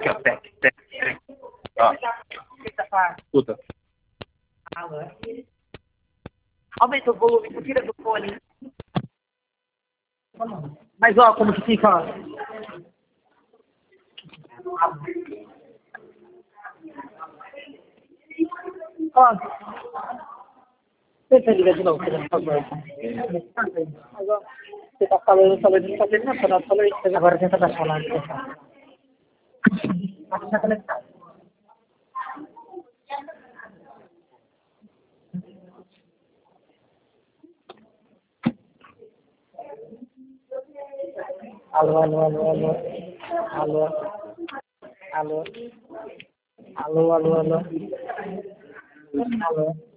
aqui, ó. Tec, tec, tec. Ó. Escuta. Aumenta o volume, tu tira do fone. Mas ó, como que fica, ó. Ó. Tenta ligar de novo, por favor. Você tá falando, de não fazer nada, não falou isso. Agora tenta dar falar. Tá conectado. Alô, alô, alô, alô. Alô. Alô. Alô, alô, alô. Alô.